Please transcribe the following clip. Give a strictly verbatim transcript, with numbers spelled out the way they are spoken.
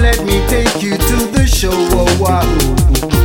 let me take you to the show. Oh, wow.